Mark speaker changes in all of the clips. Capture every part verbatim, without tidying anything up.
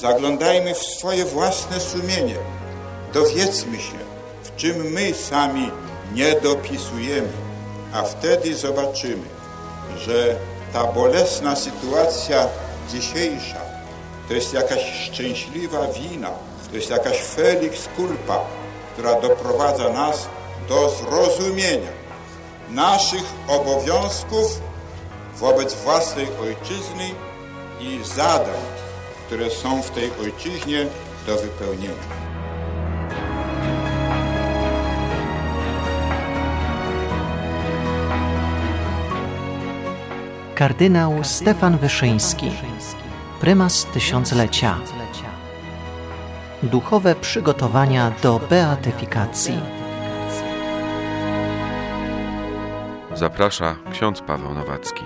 Speaker 1: Zaglądajmy w swoje własne sumienie. Dowiedzmy się, w czym my sami nie dopisujemy, a wtedy zobaczymy, że ta bolesna sytuacja dzisiejsza to jest jakaś szczęśliwa wina, to jest jakaś felix culpa, która doprowadza nas do zrozumienia naszych obowiązków wobec własnej ojczyzny i zadań, które są w tej ojczyźnie do wypełnienia.
Speaker 2: Kardynał Stefan Wyszyński, prymas tysiąclecia. Duchowe przygotowania do beatyfikacji.
Speaker 3: Zaprasza ksiądz Paweł Nowacki.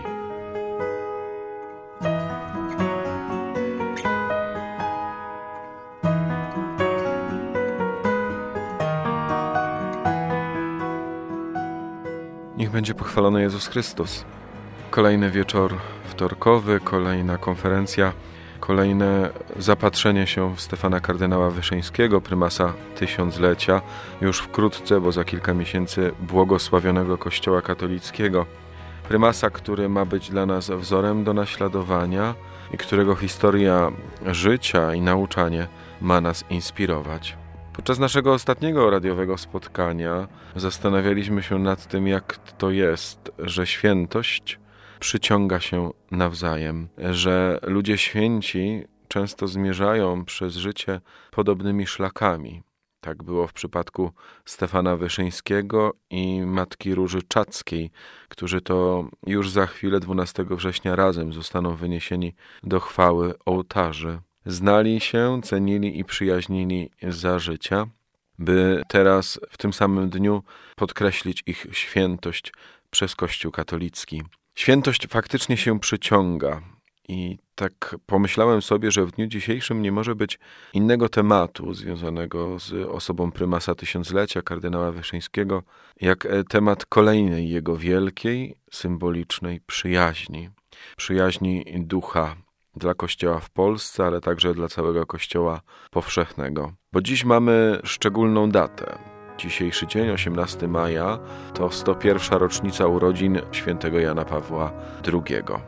Speaker 3: Niech będzie pochwalony Jezus Chrystus. Kolejny wieczór wtorkowy, kolejna konferencja, kolejne zapatrzenie się w Stefana kardynała Wyszyńskiego, prymasa tysiąclecia, już wkrótce, bo za kilka miesięcy, błogosławionego Kościoła katolickiego. Prymasa, który ma być dla nas wzorem do naśladowania i którego historia życia i nauczanie ma nas inspirować. Podczas naszego ostatniego radiowego spotkania zastanawialiśmy się nad tym, jak to jest, że świętość przyciąga się nawzajem, że ludzie święci często zmierzają przez życie podobnymi szlakami. Tak było w przypadku Stefana Wyszyńskiego i Matki Róży Czackiej, którzy to już za chwilę dwunastego września razem zostaną wyniesieni do chwały ołtarzy. Znali się, cenili i przyjaźnili za życia, by teraz w tym samym dniu podkreślić ich świętość przez Kościół katolicki. Świętość faktycznie się przyciąga i tak pomyślałem sobie, że w dniu dzisiejszym nie może być innego tematu związanego z osobą prymasa tysiąclecia, kardynała Wyszyńskiego, jak temat kolejnej jego wielkiej, symbolicznej przyjaźni. Przyjaźni ducha dla Kościoła w Polsce, ale także dla całego Kościoła powszechnego. Bo dziś mamy szczególną datę. Dzisiejszy dzień, osiemnastego maja, to sto pierwsza rocznica urodzin świętego Jana Pawła drugiego.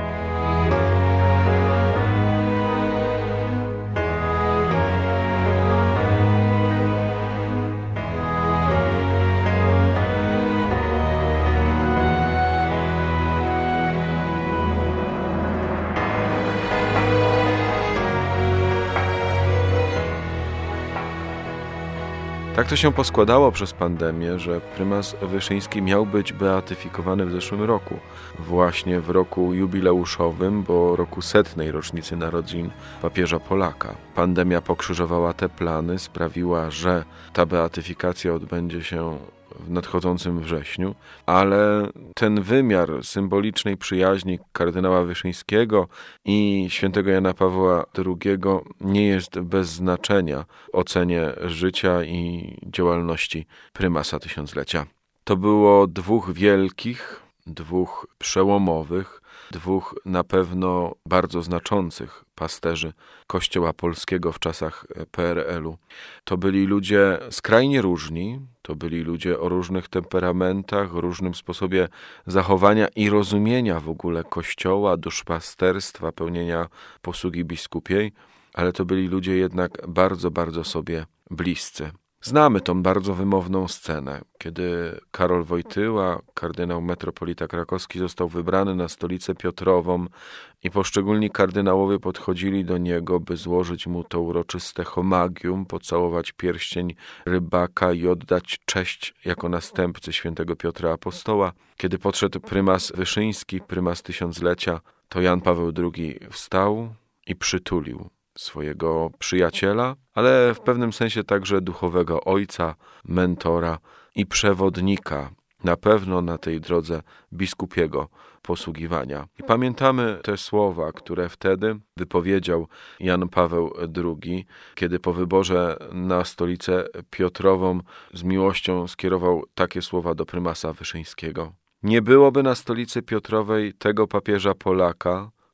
Speaker 3: Tak to się poskładało przez pandemię, że prymas Wyszyński miał być beatyfikowany w zeszłym roku. Właśnie w roku jubileuszowym, bo roku setnej rocznicy narodzin papieża Polaka. Pandemia pokrzyżowała te plany, sprawiła, że ta beatyfikacja odbędzie się w nadchodzącym wrześniu, ale ten wymiar symbolicznej przyjaźni kardynała Wyszyńskiego i świętego Jana Pawła drugiego nie jest bez znaczenia w ocenie życia i działalności prymasa tysiąclecia. To było dwóch wielkich, dwóch przełomowych, dwóch na pewno bardzo znaczących pasterzy Kościoła polskiego w czasach P R L-u. To byli ludzie skrajnie różni, to byli ludzie o różnych temperamentach, różnym sposobie zachowania i rozumienia w ogóle Kościoła, duszpasterstwa, pełnienia posługi biskupiej, ale to byli ludzie jednak bardzo, bardzo sobie bliscy. Znamy tą bardzo wymowną scenę, kiedy Karol Wojtyła, kardynał metropolita krakowski, został wybrany na stolicę Piotrową i poszczególni kardynałowie podchodzili do niego, by złożyć mu to uroczyste homagium, pocałować pierścień rybaka i oddać cześć jako następcy świętego Piotra Apostoła. Kiedy podszedł prymas Wyszyński, prymas tysiąclecia, to Jan Paweł drugi wstał i przytulił swojego przyjaciela, ale w pewnym sensie także duchowego ojca, mentora i przewodnika, na pewno na tej drodze biskupiego posługiwania. I pamiętamy te słowa, które wtedy wypowiedział Jan Paweł drugi, kiedy po wyborze na stolicę Piotrową z miłością skierował takie słowa do prymasa Wyszyńskiego. Nie byłoby na stolicy Piotrowej tego papieża Polaka,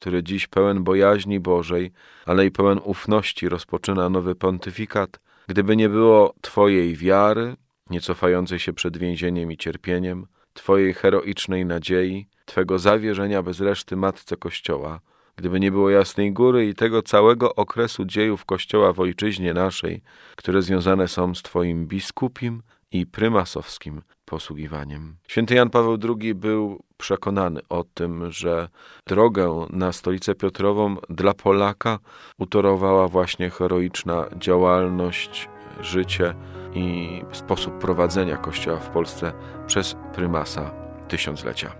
Speaker 3: który dziś pełen bojaźni Bożej, ale i pełen ufności rozpoczyna nowy pontyfikat, gdyby nie było Twojej wiary, nie cofającej się przed więzieniem i cierpieniem, Twojej heroicznej nadziei, Twego zawierzenia bez reszty Matce Kościoła, gdyby nie było Jasnej Góry i tego całego okresu dziejów Kościoła w ojczyźnie naszej, które związane są z Twoim biskupim i prymasowskim posługiwaniem. Święty Jan Paweł drugi był przekonany o tym, że drogę na Stolicę Piotrową dla Polaka utorowała właśnie heroiczna działalność, życie i sposób prowadzenia Kościoła w Polsce przez prymasa tysiąclecia.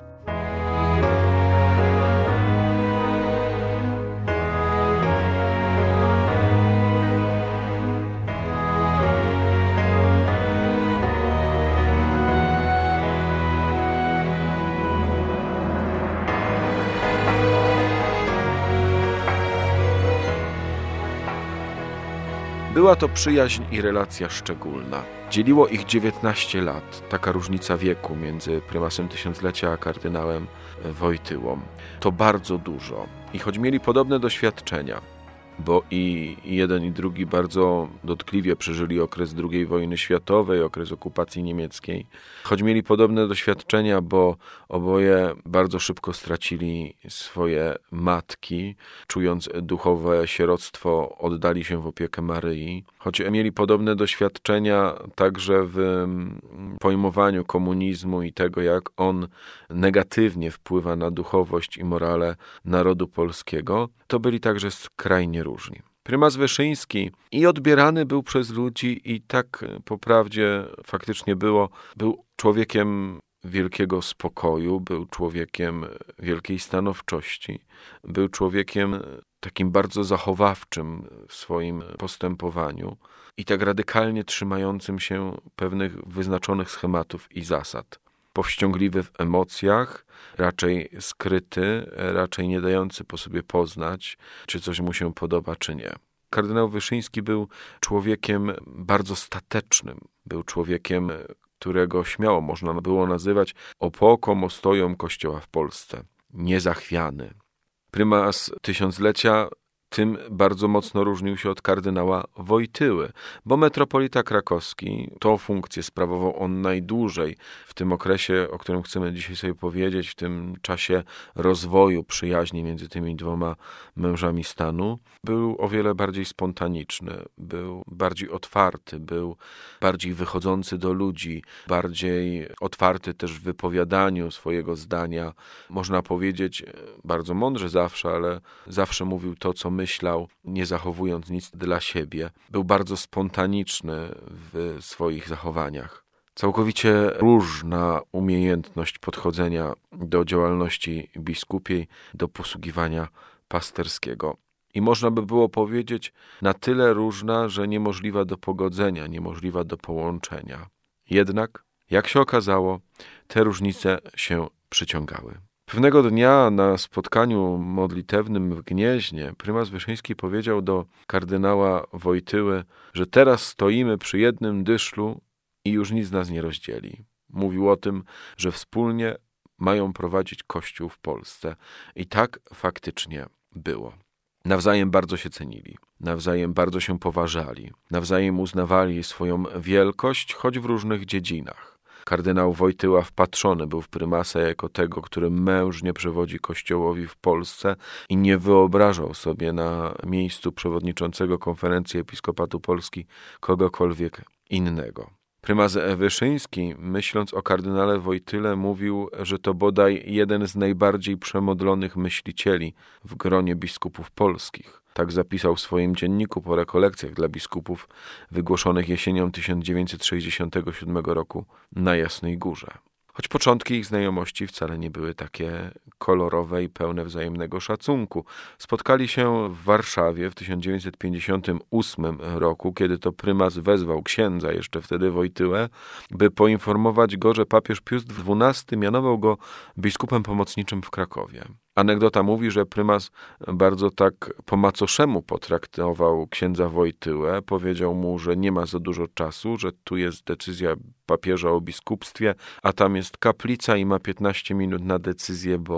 Speaker 3: Była to przyjaźń i relacja szczególna. Dzieliło ich dziewiętnaście lat, taka różnica wieku między prymasem tysiąclecia a kardynałem Wojtyłą. To bardzo dużo. I choć mieli podobne doświadczenia, bo i jeden i drugi bardzo dotkliwie przeżyli okres drugiej wojny światowej, okres okupacji niemieckiej, choć mieli podobne doświadczenia, bo oboje bardzo szybko stracili swoje matki, czując duchowe sieroctwo, oddali się w opiekę Maryi, choć mieli podobne doświadczenia także w pojmowaniu komunizmu i tego, jak on negatywnie wpływa na duchowość i morale narodu polskiego, to byli także skrajnie różni. Prymas Wyszyński i odbierany był przez ludzi i tak po prawdzie faktycznie było, był człowiekiem wielkiego spokoju, był człowiekiem wielkiej stanowczości, był człowiekiem takim bardzo zachowawczym w swoim postępowaniu i tak radykalnie trzymającym się pewnych wyznaczonych schematów i zasad. Powściągliwy w emocjach, raczej skryty, raczej nie dający po sobie poznać, czy coś mu się podoba, czy nie. Kardynał Wyszyński był człowiekiem bardzo statecznym, był człowiekiem, którego śmiało można było nazywać opoką, ostoją Kościoła w Polsce. Niezachwiany. Prymas tysiąclecia tym bardzo mocno różnił się od kardynała Wojtyły, bo metropolita krakowski, tą funkcję sprawował on najdłużej w tym okresie, o którym chcemy dzisiaj sobie powiedzieć, w tym czasie rozwoju przyjaźni między tymi dwoma mężami stanu. Był o wiele bardziej spontaniczny, był bardziej otwarty, był bardziej wychodzący do ludzi, bardziej otwarty też w wypowiadaniu swojego zdania. Można powiedzieć bardzo mądrze zawsze, ale zawsze mówił to, co myślał, nie zachowując nic dla siebie. Był bardzo spontaniczny w swoich zachowaniach. Całkowicie różna umiejętność podchodzenia do działalności biskupiej, do posługiwania pasterskiego. I można by było powiedzieć, na tyle różna, że niemożliwa do pogodzenia, niemożliwa do połączenia. Jednak, jak się okazało, te różnice się przyciągały. Pewnego dnia na spotkaniu modlitewnym w Gnieźnie prymas Wyszyński powiedział do kardynała Wojtyły, że teraz stoimy przy jednym dyszlu i już nic nas nie rozdzieli. Mówił o tym, że wspólnie mają prowadzić Kościół w Polsce. I tak faktycznie było. Nawzajem bardzo się cenili, nawzajem bardzo się poważali, nawzajem uznawali swoją wielkość, choć w różnych dziedzinach. Kardynał Wojtyła wpatrzony był w prymasa jako tego, który mężnie przewodzi Kościołowi w Polsce i nie wyobrażał sobie na miejscu przewodniczącego Konferencji Episkopatu Polski kogokolwiek innego. Prymas Wyszyński, myśląc o kardynale Wojtyle, mówił, że to bodaj jeden z najbardziej przemodlonych myślicieli w gronie biskupów polskich. Tak zapisał w swoim dzienniku po rekolekcjach dla biskupów wygłoszonych jesienią tysiąc dziewięćset sześćdziesiątego siódmego roku na Jasnej Górze. Choć początki ich znajomości wcale nie były takie kolorowe i pełne wzajemnego szacunku. Spotkali się w Warszawie w tysiąc dziewięćset pięćdziesiątym ósmym roku, kiedy to prymas wezwał księdza, jeszcze wtedy Wojtyłę, by poinformować go, że papież Pius dwunasty mianował go biskupem pomocniczym w Krakowie. Anegdota mówi, że prymas bardzo tak po macoszemu potraktował księdza Wojtyłę, powiedział mu, że nie ma za dużo czasu, że tu jest decyzja papieża o biskupstwie, a tam jest kaplica i ma piętnaście minut na decyzję, bo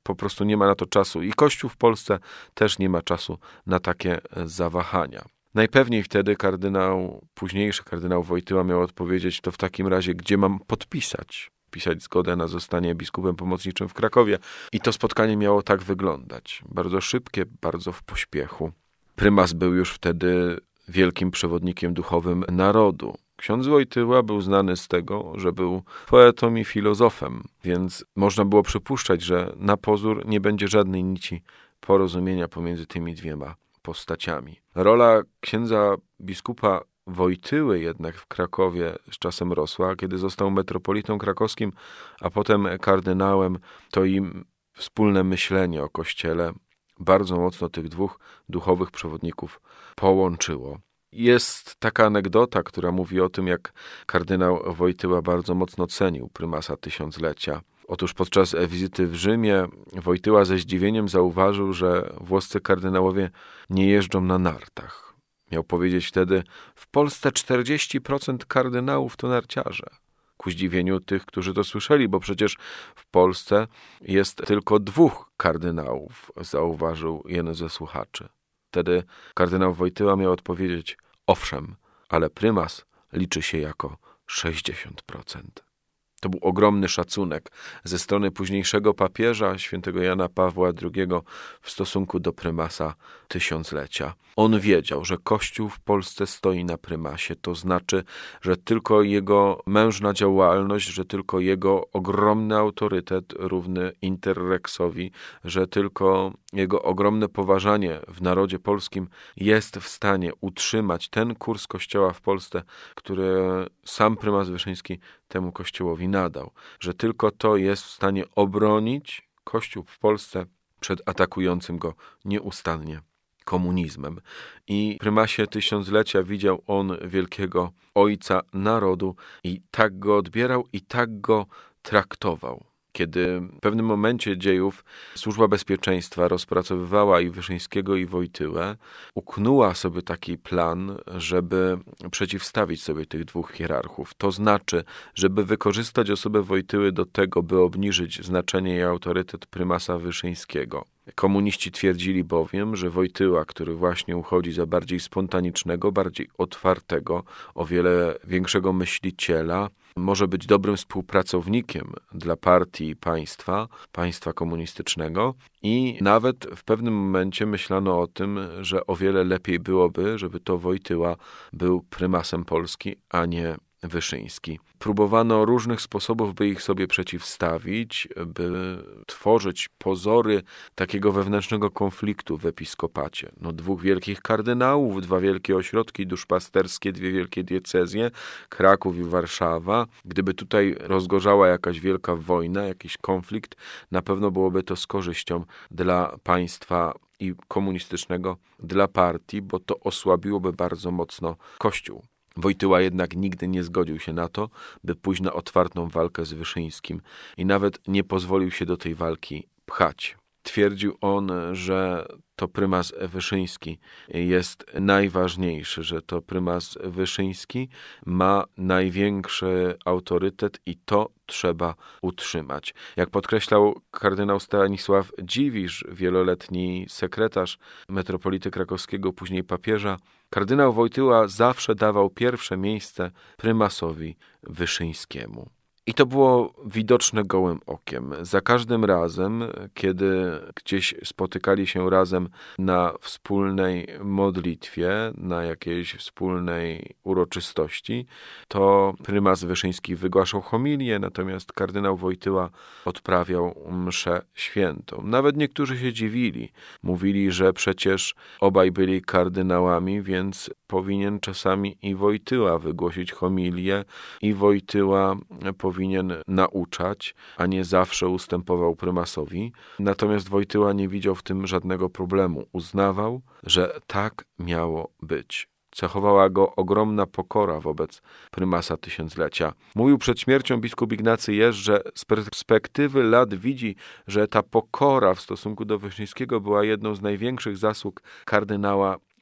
Speaker 3: po prostu nie ma na to czasu i Kościół w Polsce też nie ma czasu na takie zawahania. Najpewniej wtedy kardynał, późniejszy kardynał Wojtyła miał odpowiedzieć, to w takim razie, gdzie mam podpisać? Pisać zgodę na zostanie biskupem pomocniczym w Krakowie. I to spotkanie miało tak wyglądać. Bardzo szybkie, bardzo w pośpiechu. Prymas był już wtedy wielkim przewodnikiem duchowym narodu. Ksiądz Wojtyła był znany z tego, że był poetą i filozofem, więc można było przypuszczać, że na pozór nie będzie żadnej nici porozumienia pomiędzy tymi dwiema postaciami. Rola księdza biskupa Wojtyły jednak w Krakowie z czasem rosła. Kiedy został metropolitą krakowskim, a potem kardynałem, to im wspólne myślenie o Kościele bardzo mocno tych dwóch duchowych przewodników połączyło. Jest taka anegdota, która mówi o tym, jak kardynał Wojtyła bardzo mocno cenił prymasa tysiąclecia. Otóż podczas wizyty w Rzymie Wojtyła ze zdziwieniem zauważył, że włoscy kardynałowie nie jeżdżą na nartach. Miał powiedzieć wtedy, w Polsce czterdzieści procent kardynałów to narciarze. Ku zdziwieniu tych, którzy to słyszeli, bo przecież w Polsce jest tylko dwóch kardynałów, zauważył jeden ze słuchaczy. Wtedy kardynał Wojtyła miał odpowiedzieć, owszem, ale prymas liczy się jako sześćdziesiąt procent. To był ogromny szacunek ze strony późniejszego papieża, świętego Jana Pawła drugiego, w stosunku do prymasa tysiąclecia. On wiedział, że Kościół w Polsce stoi na prymasie, to znaczy, że tylko jego mężna działalność, że tylko jego ogromny autorytet równy interrexowi, że tylko jego ogromne poważanie w narodzie polskim jest w stanie utrzymać ten kurs Kościoła w Polsce, który sam prymas Wyszyński temu Kościołowi nadał, że tylko to jest w stanie obronić Kościół w Polsce przed atakującym go nieustannie komunizmem. I prymasie tysiąclecia widział on wielkiego ojca narodu i tak go odbierał i tak go traktował. Kiedy w pewnym momencie dziejów Służba Bezpieczeństwa rozpracowywała i Wyszyńskiego, i Wojtyłę, uknęła sobie taki plan, żeby przeciwstawić sobie tych dwóch hierarchów. To znaczy, żeby wykorzystać osobę Wojtyły do tego, by obniżyć znaczenie i autorytet prymasa Wyszyńskiego. Komuniści twierdzili bowiem, że Wojtyła, który właśnie uchodzi za bardziej spontanicznego, bardziej otwartego, o wiele większego myśliciela, może być dobrym współpracownikiem dla partii i państwa, państwa komunistycznego i nawet w pewnym momencie myślano o tym, że o wiele lepiej byłoby, żeby to Wojtyła był prymasem Polski, a nie Wyszyński. Próbowano różnych sposobów, by ich sobie przeciwstawić, by tworzyć pozory takiego wewnętrznego konfliktu w episkopacie. No, dwóch wielkich kardynałów, dwa wielkie ośrodki duszpasterskie, dwie wielkie diecezje, Kraków i Warszawa. Gdyby tutaj rozgorzała jakaś wielka wojna, jakiś konflikt, na pewno byłoby to z korzyścią dla państwa i komunistycznego, dla partii, bo to osłabiłoby bardzo mocno Kościół. Wojtyła jednak nigdy nie zgodził się na to, by pójść na otwartą walkę z Wyszyńskim i nawet nie pozwolił się do tej walki pchać. Twierdził on, że to prymas Wyszyński jest najważniejszy, że to prymas Wyszyński ma największy autorytet i to trzeba utrzymać. Jak podkreślał kardynał Stanisław Dziwisz, wieloletni sekretarz metropolity krakowskiego, później papieża, kardynał Wojtyła zawsze dawał pierwsze miejsce prymasowi Wyszyńskiemu. I to było widoczne gołym okiem. Za każdym razem, kiedy gdzieś spotykali się razem na wspólnej modlitwie, na jakiejś wspólnej uroczystości, to prymas Wyszyński wygłaszał homilię, natomiast kardynał Wojtyła odprawiał mszę świętą. Nawet niektórzy się dziwili. Mówili, że przecież obaj byli kardynałami, więc powinien czasami i Wojtyła wygłosić homilię i Wojtyła powinien powinien nauczać, a nie zawsze ustępował prymasowi. Natomiast Wojtyła nie widział w tym żadnego problemu. Uznawał, że tak miało być. Cechowała go ogromna pokora wobec prymasa tysiąclecia. Mówił przed śmiercią biskup Ignacy Jerz, że z perspektywy lat widzi, że ta pokora w stosunku do Wyszyńskiego była jedną z największych zasług kardynała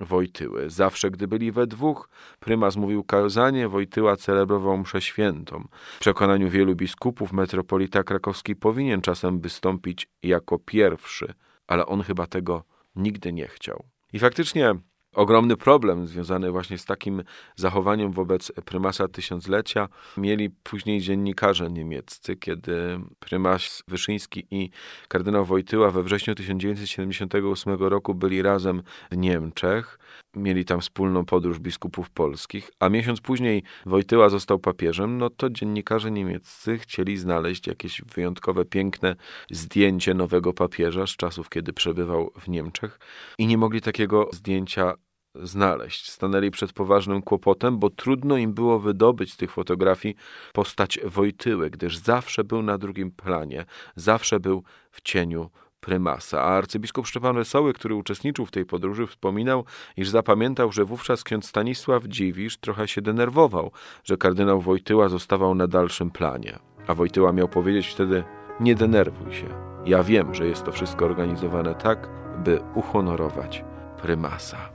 Speaker 3: Wojtyły. Zawsze, gdy byli we dwóch, prymas mówił kazanie, Wojtyła celebrował mszę świętą. W przekonaniu wielu biskupów metropolita krakowski powinien czasem wystąpić jako pierwszy, ale on chyba tego nigdy nie chciał. I faktycznie ogromny problem związany właśnie z takim zachowaniem wobec prymasa tysiąclecia mieli później dziennikarze niemieccy, kiedy prymas Wyszyński i kardynał Wojtyła we wrześniu tysiąc dziewięćset siedemdziesiątego ósmego roku byli razem w Niemczech. Mieli tam wspólną podróż biskupów polskich, a miesiąc później Wojtyła został papieżem, no to dziennikarze niemieccy chcieli znaleźć jakieś wyjątkowe, piękne zdjęcie nowego papieża z czasów, kiedy przebywał w Niemczech i nie mogli takiego zdjęcia znaleźć. Stanęli przed poważnym kłopotem, bo trudno im było wydobyć z tych fotografii postać Wojtyły, gdyż zawsze był na drugim planie, zawsze był w cieniu prymasa. A arcybiskup Szczepan Wesoły, który uczestniczył w tej podróży, wspominał, iż zapamiętał, że wówczas ksiądz Stanisław Dziwisz trochę się denerwował, że kardynał Wojtyła zostawał na dalszym planie. A Wojtyła miał powiedzieć wtedy: nie denerwuj się. Ja wiem, że jest to wszystko organizowane tak, by uhonorować prymasa.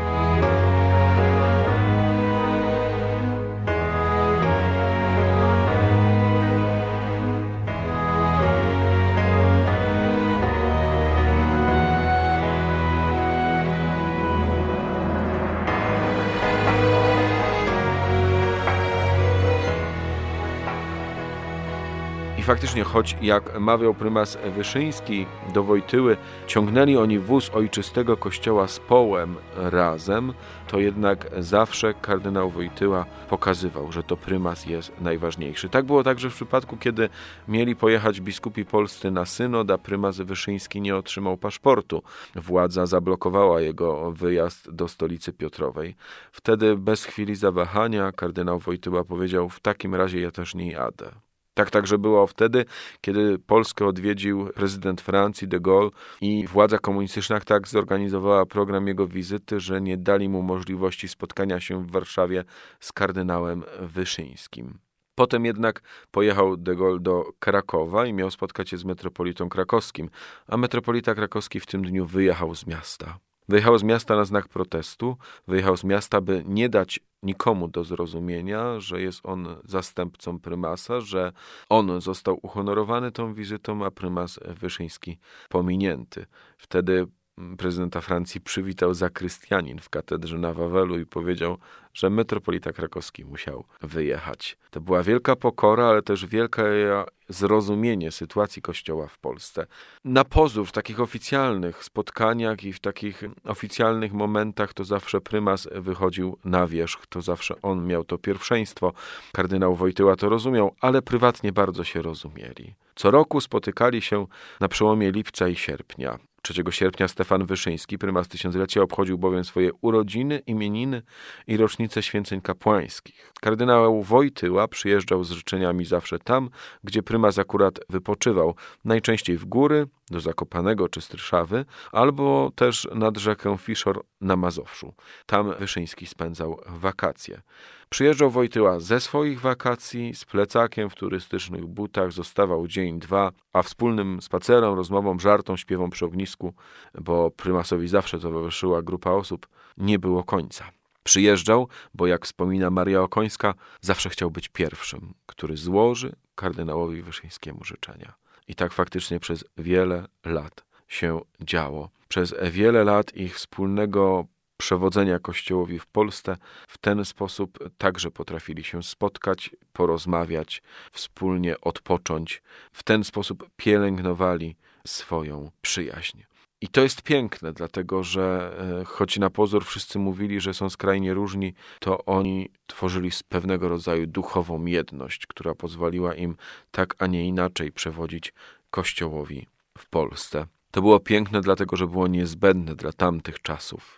Speaker 3: I faktycznie, choć jak mawiał prymas Wyszyński do Wojtyły, ciągnęli oni wóz ojczystego kościoła z połem razem, to jednak zawsze kardynał Wojtyła pokazywał, że to prymas jest najważniejszy. Tak było także w przypadku, kiedy mieli pojechać biskupi polscy na synod, a prymas Wyszyński nie otrzymał paszportu. Władza zablokowała jego wyjazd do stolicy Piotrowej. Wtedy bez chwili zawahania kardynał Wojtyła powiedział: w takim razie ja też nie jadę. Tak także było wtedy, kiedy Polskę odwiedził prezydent Francji de Gaulle i władza komunistyczna tak zorganizowała program jego wizyty, że nie dali mu możliwości spotkania się w Warszawie z kardynałem Wyszyńskim. Potem jednak pojechał de Gaulle do Krakowa i miał spotkać się z metropolitą krakowskim, a metropolita krakowski w tym dniu wyjechał z miasta. Wyjechał z miasta na znak protestu, wyjechał z miasta, by nie dać nikomu do zrozumienia, że jest on zastępcą prymasa, że on został uhonorowany tą wizytą, a prymas Wyszyński pominięty. Wtedy prezydenta Francji przywitał zakrystianin w katedrze na Wawelu i powiedział, że metropolita krakowski musiał wyjechać. To była wielka pokora, ale też wielkie zrozumienie sytuacji Kościoła w Polsce. Na pozór w takich oficjalnych spotkaniach i w takich oficjalnych momentach to zawsze prymas wychodził na wierzch, to zawsze on miał to pierwszeństwo. Kardynał Wojtyła to rozumiał, ale prywatnie bardzo się rozumieli. Co roku spotykali się na przełomie lipca i sierpnia. trzeciego sierpnia Stefan Wyszyński, prymas tysiąclecia, obchodził bowiem swoje urodziny, imieniny i rocznice święceń kapłańskich. Kardynał Wojtyła przyjeżdżał z życzeniami zawsze tam, gdzie prymas akurat wypoczywał, najczęściej w góry, do Zakopanego czy Stryszawy, albo też nad rzekę Fiszor na Mazowszu. Tam Wyszyński spędzał wakacje. Przyjeżdżał Wojtyła ze swoich wakacji, z plecakiem w turystycznych butach, zostawał dzień, dwa, a wspólnym spacerem, rozmową, żartą, śpiewom przy ognisku, bo prymasowi zawsze towarzyszyła grupa osób, nie było końca. Przyjeżdżał, bo jak wspomina Maria Okońska, zawsze chciał być pierwszym, który złoży kardynałowi Wyszyńskiemu życzenia. I tak faktycznie przez wiele lat się działo. Przez wiele lat ich wspólnego przewodzenia Kościołowi w Polsce w ten sposób także potrafili się spotkać, porozmawiać, wspólnie odpocząć. W ten sposób pielęgnowali swoją przyjaźń. I to jest piękne, dlatego że choć na pozór wszyscy mówili, że są skrajnie różni, to oni tworzyli pewnego rodzaju duchową jedność, która pozwoliła im tak, a nie inaczej przewodzić Kościołowi w Polsce. To było piękne, dlatego że było niezbędne dla tamtych czasów.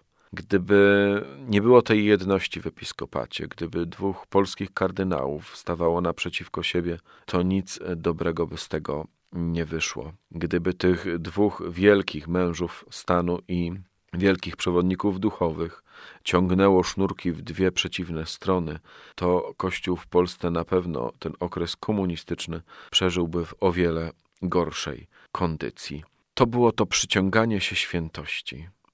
Speaker 3: Gdyby nie było tej jedności w episkopacie, gdyby dwóch polskich kardynałów stawało naprzeciwko siebie, to nic dobrego by z tego nie wyszło. Gdyby tych dwóch wielkich mężów stanu i wielkich przewodników duchowych ciągnęło sznurki w dwie przeciwne strony, to Kościół w Polsce na pewno ten okres komunistyczny przeżyłby w o wiele gorszej kondycji. To było to przyciąganie się świętości.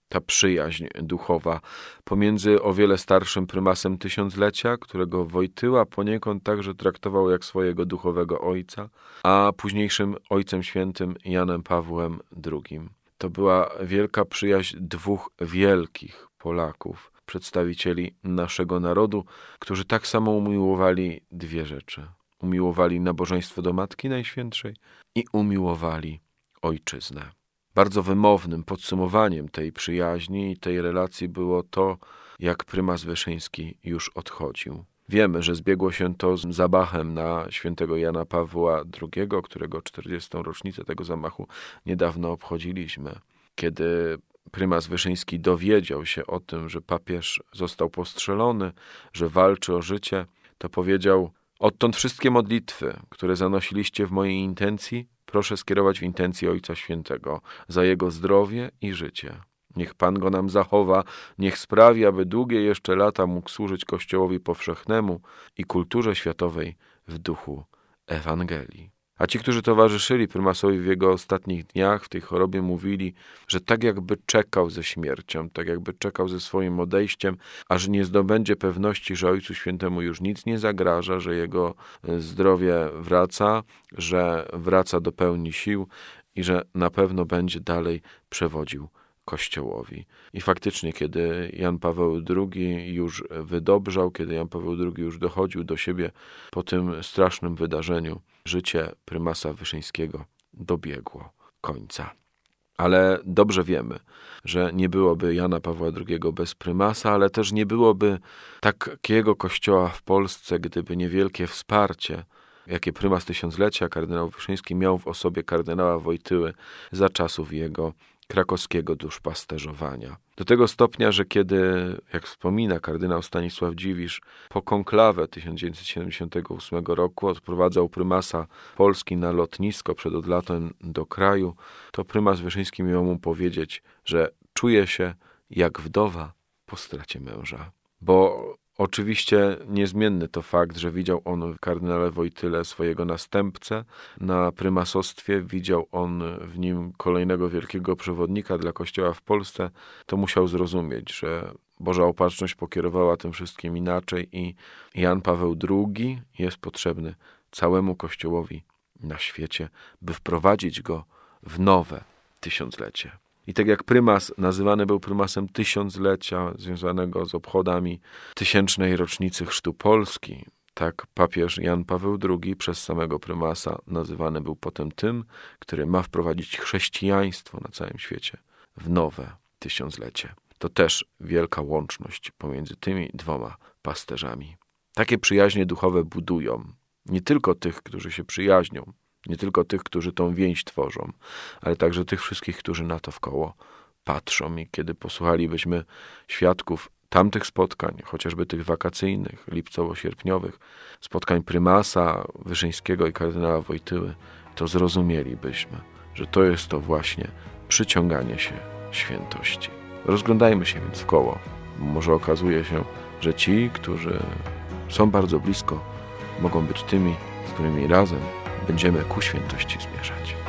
Speaker 3: ta przyjaźń duchowa pomiędzy o wiele starszym prymasem tysiąclecia, którego Wojtyła poniekąd także traktował jak swojego duchowego ojca, a późniejszym Ojcem Świętym Janem Pawłem drugim. To była wielka przyjaźń dwóch wielkich Polaków, przedstawicieli naszego narodu, którzy tak samo umiłowali dwie rzeczy. Umiłowali nabożeństwo do Matki Najświętszej i umiłowali ojczyznę. Bardzo wymownym podsumowaniem tej przyjaźni i tej relacji było to, jak prymas Wyszyński już odchodził. Wiemy, że zbiegło się to z zamachem na świętego Jana Pawła drugiego, którego czterdziestą rocznicę tego zamachu niedawno obchodziliśmy. Kiedy prymas Wyszyński dowiedział się o tym, że papież został postrzelony, że walczy o życie, to powiedział: odtąd wszystkie modlitwy, które zanosiliście w mojej intencji, proszę skierować w intencję Ojca Świętego za jego zdrowie i życie. Niech Pan go nam zachowa, niech sprawi, aby długie jeszcze lata mógł służyć Kościołowi powszechnemu i kulturze światowej w duchu Ewangelii. A ci, którzy towarzyszyli prymasowi w jego ostatnich dniach, w tej chorobie, mówili, że tak jakby czekał ze śmiercią, tak jakby czekał ze swoim odejściem, aż nie zdobędzie pewności, że Ojcu Świętemu już nic nie zagraża, że jego zdrowie wraca, że wraca do pełni sił i że na pewno będzie dalej przewodził Kościołowi. I faktycznie, kiedy Jan Paweł drugi już wydobrzał, kiedy Jan Paweł drugi już dochodził do siebie po tym strasznym wydarzeniu, życie prymasa Wyszyńskiego dobiegło końca. Ale dobrze wiemy, że nie byłoby Jana Pawła drugiego bez prymasa, ale też nie byłoby takiego kościoła w Polsce, gdyby niewielkie wsparcie, jakie prymas tysiąclecia, kardynał Wyszyński, miał w osobie kardynała Wojtyły za czasów jego krakowskiego duszpasterzowania. Do tego stopnia, że kiedy, jak wspomina kardynał Stanisław Dziwisz, po konklawę tysiąc dziewięćset siedemdziesiątego ósmego roku odprowadzał prymasa Polski na lotnisko przed odlotem do kraju, to prymas Wyszyński miał mu powiedzieć, że czuje się jak wdowa po stracie męża. Bo oczywiście niezmienny to fakt, że widział on w kardynale Wojtyle swojego następcę na prymasostwie, widział on w nim kolejnego wielkiego przewodnika dla Kościoła w Polsce, to musiał zrozumieć, że Boża opatrzność pokierowała tym wszystkim inaczej i Jan Paweł drugi jest potrzebny całemu Kościołowi na świecie, by wprowadzić go w nowe tysiąclecie. I tak jak prymas nazywany był prymasem tysiąclecia związanego z obchodami tysięcznej rocznicy chrztu Polski, tak papież Jan Paweł drugi przez samego prymasa nazywany był potem tym, który ma wprowadzić chrześcijaństwo na całym świecie w nowe tysiąclecie. To też wielka łączność pomiędzy tymi dwoma pasterzami. Takie przyjaźnie duchowe budują nie tylko tych, którzy się przyjaźnią, nie tylko tych, którzy tą więź tworzą, ale także tych wszystkich, którzy na to wkoło patrzą. I kiedy posłuchalibyśmy świadków tamtych spotkań, chociażby tych wakacyjnych, lipcowo-sierpniowych, spotkań prymasa Wyszyńskiego i kardynała Wojtyły, to zrozumielibyśmy, że to jest to właśnie przyciąganie się świętości. Rozglądajmy się więc wkoło. Może okazuje się, że ci, którzy są bardzo blisko, mogą być tymi, z którymi razem będziemy ku świętości zmierzać.